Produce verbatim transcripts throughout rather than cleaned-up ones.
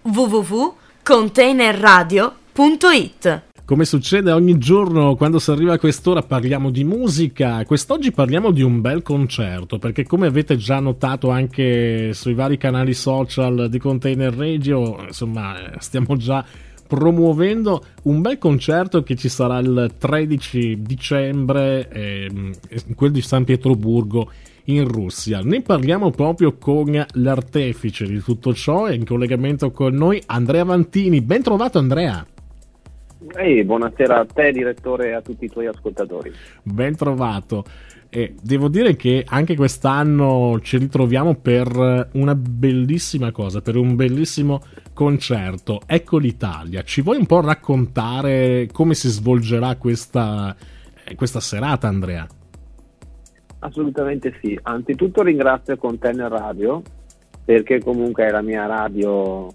w w w punto container radio punto it. Come succede ogni giorno quando si arriva a quest'ora parliamo di musica. Quest'oggi parliamo di un bel concerto, perché come avete già notato anche sui vari canali social di Container Radio, insomma stiamo già promuovendo un bel concerto che ci sarà il tredici dicembre, eh, quel di San Pietroburgo in Russia. Ne parliamo proprio con l'artefice di tutto ciò, è in collegamento con noi Andrea Vantini. Ben trovato Andrea. Ehi, buonasera a te direttore e a tutti i tuoi ascoltatori. Ben trovato. E devo dire che anche quest'anno ci ritroviamo per una bellissima cosa, per un bellissimo concerto. Ecco l'Italia. Ci vuoi un po' raccontare come si svolgerà questa, questa serata, Andrea? Assolutamente sì. Anzitutto ringrazio Container Radio, perché comunque è la mia radio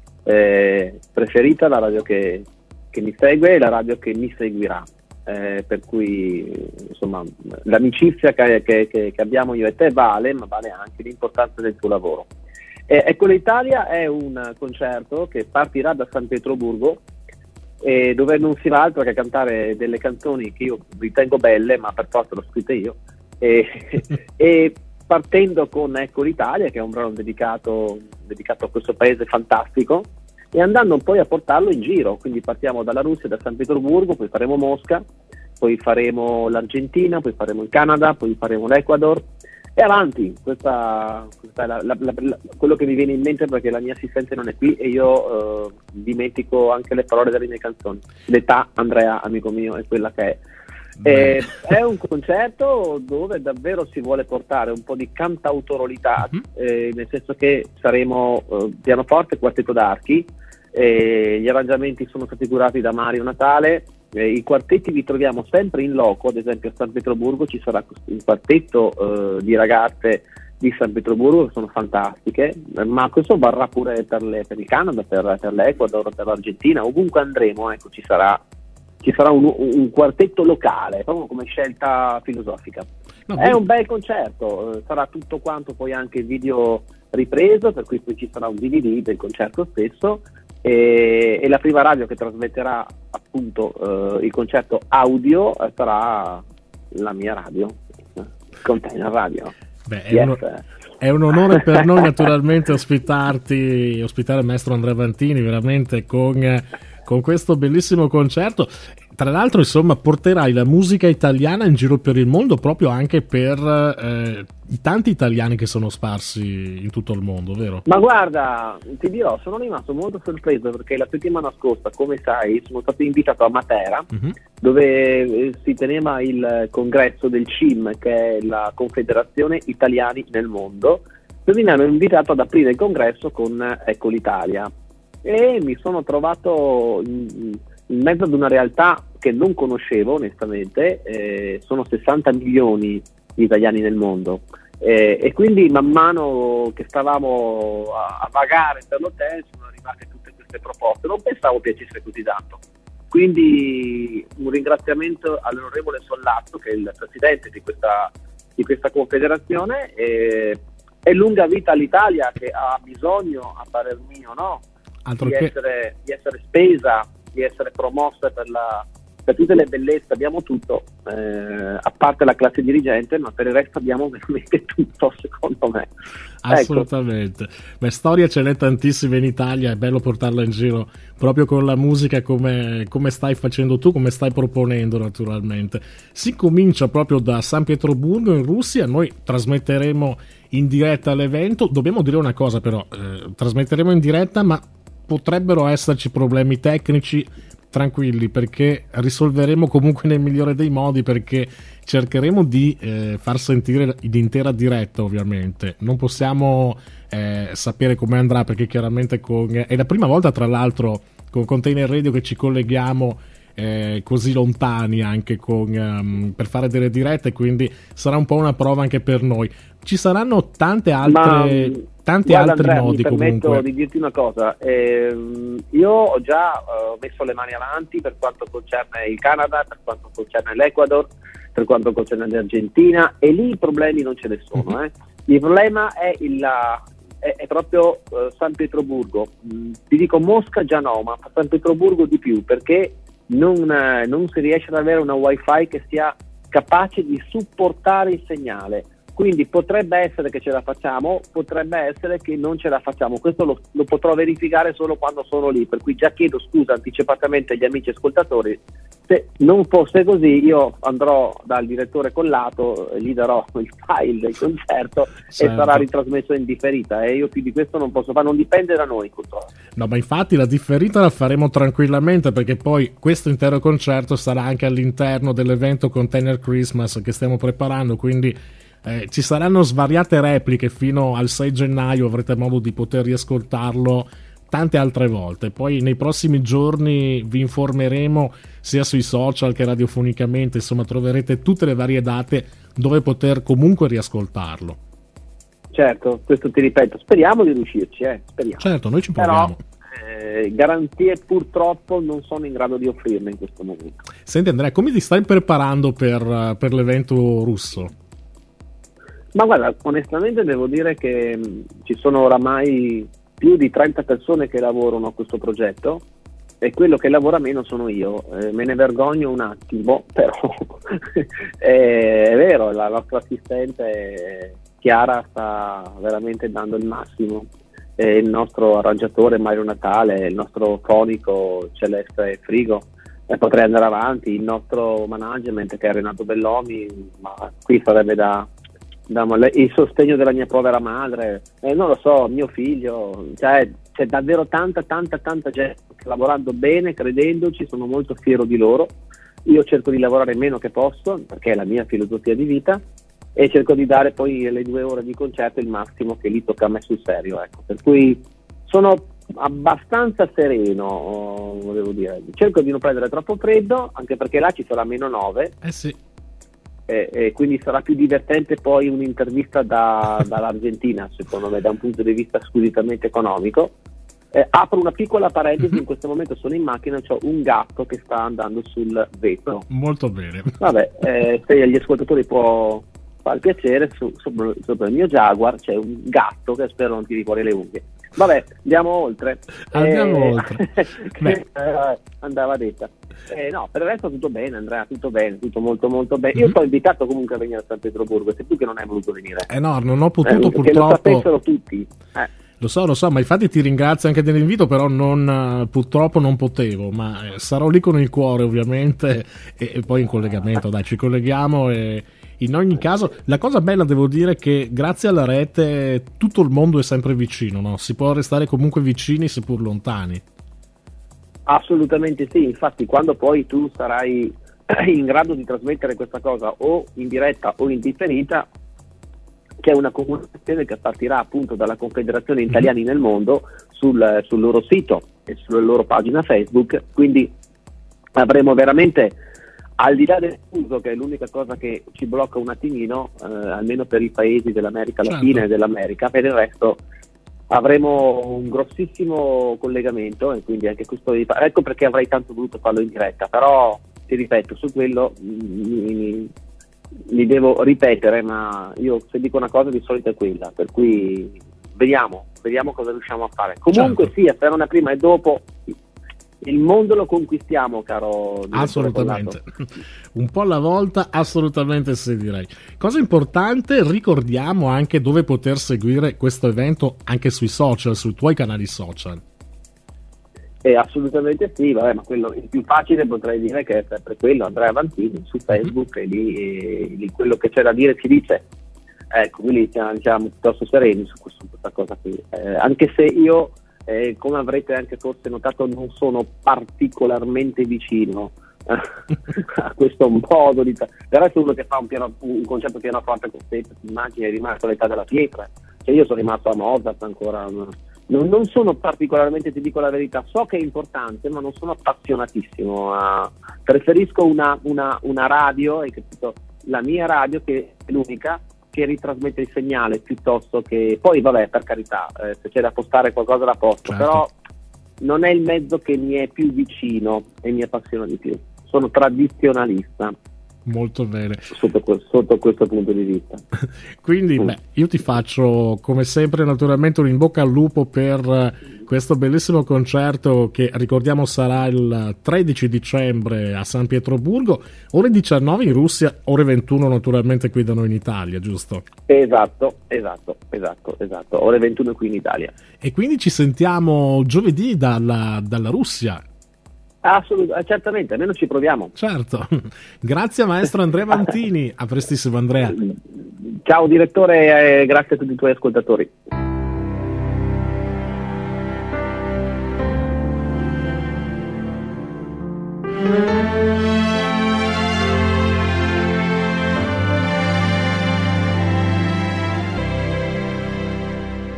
eh, preferita, la radio che, che mi segue e la radio che mi seguirà. Eh, per cui insomma l'amicizia che, che, che abbiamo io e te vale, ma vale anche l'importanza del tuo lavoro. Eh, ecco l'Italia è un concerto che partirà da San Pietroburgo, eh, dove non si va altro che cantare delle canzoni che io ritengo belle, ma per forza l'ho scritte io, e, e partendo con Ecco l'Italia, che è un brano dedicato, dedicato a questo paese fantastico, e andando poi a portarlo in giro. Quindi partiamo dalla Russia, da San Pietroburgo, poi faremo Mosca, poi faremo l'Argentina, poi faremo il Canada, poi faremo l'Ecuador e avanti. Questa, questa è la, la, la, la, quello che mi viene in mente, perché la mia assistente non è qui e io eh, dimentico anche le parole delle mie canzoni. L'età, Andrea, amico mio, è quella che è. Eh, è un concerto dove davvero si vuole portare un po' di cantautoralità, uh-huh. eh, nel senso che saremo eh, pianoforte e quartetto d'archi, eh, gli arrangiamenti sono stati curati da Mario Natale, eh, i quartetti li troviamo sempre in loco. Ad esempio a San Pietroburgo ci sarà un quartetto eh, di ragazze di San Pietroburgo che sono fantastiche, ma questo varrà pure per, le, per il Canada, per, per l'Ecuador, per l'Argentina, ovunque andremo, ecco, ci sarà ci sarà un, un quartetto locale, proprio come scelta filosofica. No, è un bel concerto, sarà tutto quanto poi anche video ripreso, per cui poi ci sarà un D V D del concerto stesso, e, e la prima radio che trasmetterà appunto eh, il concerto audio sarà la mia radio, Container Radio. Beh, è, yes. un, è un onore per noi naturalmente ospitarti, ospitare il maestro Andrea Vantini, veramente con... con questo bellissimo concerto. Tra l'altro, insomma, porterai la musica italiana in giro per il mondo, proprio anche per eh, i tanti italiani che sono sparsi in tutto il mondo, vero? Ma guarda, ti dirò, sono rimasto molto sorpreso, perché la settimana scorsa, come sai, sono stato invitato a Matera, uh-huh. dove si teneva il congresso del C I M, che è la Confederazione Italiani nel Mondo, dove mi hanno invitato ad aprire il congresso con Ecco l'Italia. E mi sono trovato in, in mezzo ad una realtà che non conoscevo onestamente. Eh, sono sessanta milioni di italiani nel mondo, eh, e quindi man mano che stavamo a, a vagare per l'hotel sono arrivate tutte queste proposte. Non pensavo piacesse così tanto, quindi un ringraziamento all'onorevole Sollazzo, che è il presidente di questa, di questa confederazione, e, e lunga vita all'Italia, che ha bisogno, a parer mio, no? Di essere, di essere spesa, di essere promossa per, la, per tutte le bellezze. Abbiamo tutto, eh, a parte la classe dirigente, ma per il resto abbiamo veramente tutto, secondo me. Assolutamente. Ecco. Beh, storia ce n'è tantissima in Italia, è bello portarla in giro proprio con la musica, come, come stai facendo tu, come stai proponendo naturalmente. Si comincia proprio da San Pietroburgo in Russia, noi trasmetteremo in diretta l'evento. Dobbiamo dire una cosa però, eh, trasmetteremo in diretta, ma potrebbero esserci problemi tecnici. Tranquilli, perché risolveremo comunque nel migliore dei modi, perché cercheremo di eh, far sentire l'intera diretta. Ovviamente non possiamo eh, sapere come andrà, perché chiaramente con... è la prima volta tra l'altro con Container Radio che ci colleghiamo eh, così lontani anche con, um, per fare delle dirette, quindi sarà un po' una prova anche per noi. Ci saranno tante altre... Ma... tanti Guarda, altri Andrea, modi. Mi permetto comunque di dirti una cosa, eh, io ho già uh, messo le mani avanti per quanto concerne il Canada, per quanto concerne l'Ecuador, per quanto concerne l'Argentina, e lì i problemi non ce ne sono. Eh. Il problema è il, è, è proprio uh, San Pietroburgo. Mm, ti dico Mosca già no, ma San Pietroburgo di più, perché non, eh, non si riesce ad avere una wifi che sia capace di supportare il segnale. Quindi potrebbe essere che ce la facciamo, potrebbe essere che non ce la facciamo. Questo lo, lo potrò verificare solo quando sono lì, per cui già chiedo scusa anticipatamente agli amici ascoltatori. Se non fosse così, io andrò dal direttore Collato, gli darò il file del concerto, certo, e sarà ritrasmesso in differita, e io più di questo non posso fare, non dipende da noi purtroppo. No, ma infatti la differita la faremo tranquillamente, perché poi questo intero concerto sarà anche all'interno dell'evento Container Christmas che stiamo preparando, quindi Eh, ci saranno svariate repliche fino al sei gennaio, avrete modo di poter riascoltarlo tante altre volte. Poi nei prossimi giorni vi informeremo sia sui social che radiofonicamente, insomma troverete tutte le varie date dove poter comunque riascoltarlo. Certo, questo ti ripeto, speriamo di riuscirci, eh, speriamo. Certo, noi ci proviamo. Però eh, garanzie purtroppo non sono in grado di offrirne in questo momento. Senti Andrea, come ti stai preparando per, per l'evento russo? Ma guarda, onestamente devo dire che mh, ci sono oramai più di trenta persone che lavorano a questo progetto, e quello che lavora meno sono io. Eh, me ne vergogno un attimo, però è, è vero, la nostra assistente Chiara sta veramente dando il massimo, e il nostro arrangiatore Mario Natale, il nostro fonico Celeste Frigo, e potrei andare avanti, il nostro management che è Renato Bellomi, ma qui sarebbe da... il sostegno della mia povera madre, eh, non lo so, mio figlio, cioè c'è davvero tanta tanta tanta gente lavorando bene, credendoci, sono molto fiero di loro. Io cerco di lavorare meno che posso, perché è la mia filosofia di vita, e cerco di dare poi le due ore di concerto il massimo che lì tocca a me sul serio, ecco. Per cui sono abbastanza sereno, devo dire, cerco di non prendere troppo freddo, anche perché là ci sarà meno nove. Eh sì. E, e quindi sarà più divertente poi un'intervista da, dall'Argentina, secondo me, da un punto di vista squisitamente economico. Eh, apro una piccola parentesi, mm-hmm. In questo momento sono in macchina, c'ho un gatto che sta andando sul vetro. Molto bene. Vabbè, eh, se agli ascoltatori può far piacere, su, sopra, sopra il mio Jaguar c'è un gatto che spero non tiri fuori le unghie. Vabbè, andiamo oltre. Andiamo eh, oltre. che, eh, andava detta. Eh, no, per il resto tutto bene, Andrea, tutto bene, tutto molto molto bene. Mm-hmm. Io ti ho invitato comunque a venire a San Pietroburgo, sei tu che non hai voluto venire. Eh no, non ho potuto, eh, purtroppo. Che lo sapessero tutti. Eh. Lo so, lo so, ma infatti ti ringrazio anche dell'invito, però non, purtroppo non potevo, ma sarò lì con il cuore ovviamente, e, e poi in collegamento, dai, ci colleghiamo. E in ogni caso la cosa bella, devo dire, che grazie alla rete tutto il mondo è sempre vicino, no? Si può restare comunque vicini seppur lontani. Assolutamente sì, infatti quando poi tu sarai in grado di trasmettere questa cosa o in diretta o in differita, c'è una comunicazione che partirà appunto dalla Confederazione Italiani nel Mondo sul, sul loro sito e sulla loro pagina Facebook, quindi avremo veramente, al di là del fuso, che è l'unica cosa che ci blocca un attimino, eh, almeno per i paesi dell'America Latina, certo, e dell'America, per il resto avremo un grossissimo collegamento, e quindi anche questo, ecco perché avrei tanto voluto farlo in diretta, però ti ripeto, su quello mi, mi devo ripetere, ma io se dico una cosa di solito è quella, per cui vediamo, vediamo cosa riusciamo a fare. Comunque certo, sia, per una prima e dopo il mondo lo conquistiamo, caro. Assolutamente, un po' alla volta, assolutamente sì, direi. Cosa importante, ricordiamo anche dove poter seguire questo evento anche sui social, sui tuoi canali social. Eh, assolutamente sì, vabbè, ma quello il più facile potrei dire che è sempre quello, Andrea Vantini su Facebook, mm-hmm, e lì, e lì quello che c'è da dire si dice. Ecco, quindi siamo, siamo piuttosto sereni su, questo, su questa cosa qui, eh, anche se io, Eh, come avrete anche forse notato, non sono particolarmente vicino eh, a questo modo di tra- del resto uno che fa un, piano, un concerto pianoforte con te, ti immagini, è rimasto all'età della pietra, cioè io sono rimasto a Mozart ancora, non, non sono particolarmente, ti dico la verità, so che è importante ma non sono appassionatissimo, a, preferisco una, una, una radio, hai capito, la mia radio, che è l'unica che ritrasmette il segnale, piuttosto che poi vabbè, per carità, eh, se c'è da postare qualcosa la posto, certo, però non è il mezzo che mi è più vicino e mi appassiona di più, sono tradizionalista. Molto bene. Sotto, sotto questo punto di vista. Quindi, mm. beh, io ti faccio come sempre naturalmente un in bocca al lupo per questo bellissimo concerto che ricordiamo sarà il tredici dicembre a San Pietroburgo, ore diciannove in Russia, ore ventuno naturalmente qui da noi in Italia, giusto? Esatto, esatto, esatto, esatto, ore ventuno qui in Italia. E quindi ci sentiamo giovedì dalla, dalla Russia. Assolutamente, certamente, almeno ci proviamo. Certo. Grazie maestro Andrea Mantini, a prestissimo Andrea. Ciao direttore, e grazie a tutti i tuoi ascoltatori.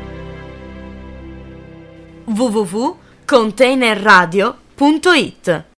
w w w punto container radio punto it